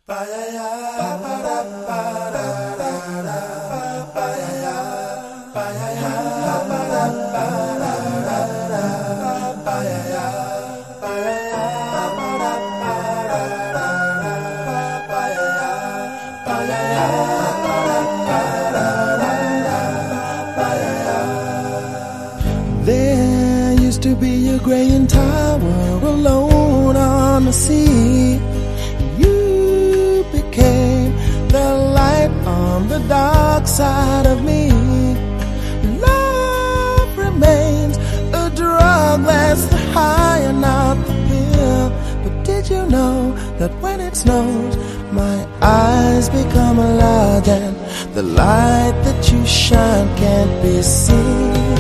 There used to be a graying tower alone on the sea. You became the light on the dark side of me. Love remains a drug that's the high and not the pill. But did you know that when it snows, my eyes become large and the light that you shine can't be seen?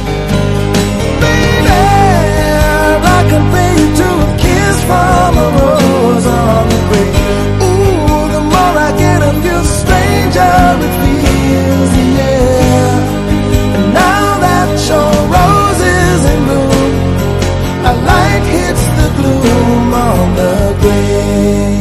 I compare you to a kiss from a rose on the grave. Ooh, the more I get of you, the stranger it feels, yeah. And now that your rose is in bloom, a light hits the gloom on the grave.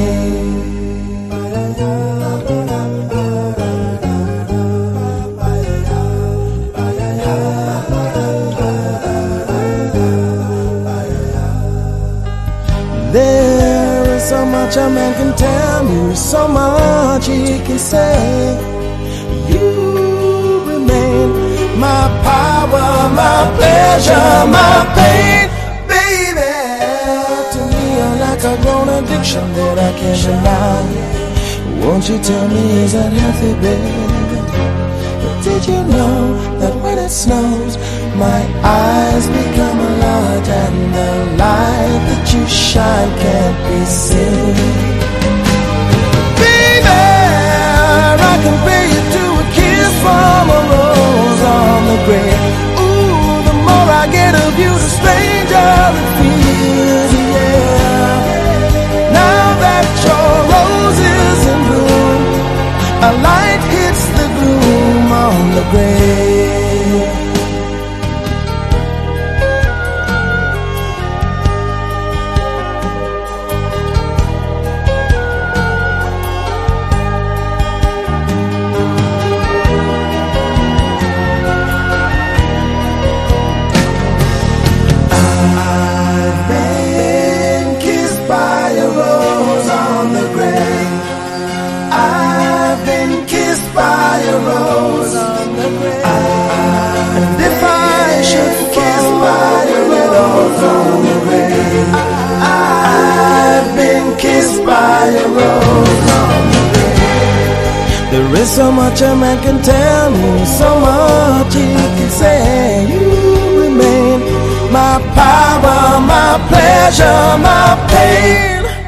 There is so much a man can tell you, so much he can say. You remain my power, my pleasure, my pain, baby. To me you're like a grown addiction that I can't deny. Won't you tell me, is that healthy, baby? But did you know that when it snows, my eyes become large and the light that you shine can't be seen? Baby, I compare you to a kiss from a rose on the grave. Ooh, the more I get of you, the stranger it feels, yeah. Now that your rose is in bloom, a light hits the gloom on the grave. By a rose on the grave. And if I should kiss by a rose on the grave, I've been kissed by a rose on the grave. There is so much a man can tell me, so much he can say. You remain my power, my pleasure, my pain.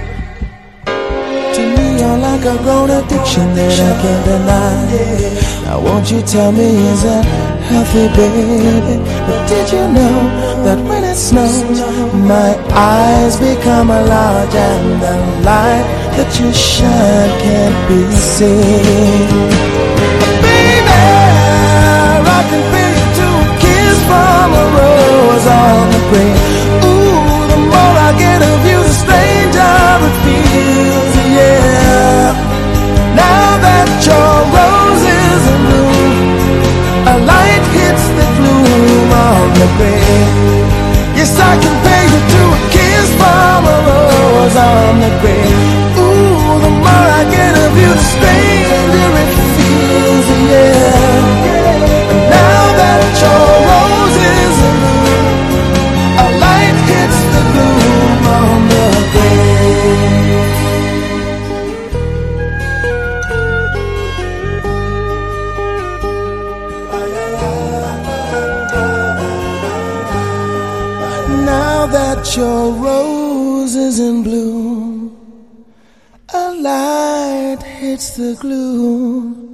You're like a grown addiction that I can't deny. Now won't you tell me, is that healthy, baby? But did you know that when it snows, my eyes become large and the light that you shine can't be seen? Baby, I can feel you to a kiss from a rose on the grave. Ooh, the more I get of you, the stranger it feels, yeah. Now that your rose is in bloom, a light hits the gloom on the grave. Yes, I compare you to a kiss from a rose on the grave. Ooh, the more I get of you, the stranger it feels, yeah. And now that your rose is in bloom, a light hits the gloom on the grave. Now that your rose is in bloom, a light hits the gloom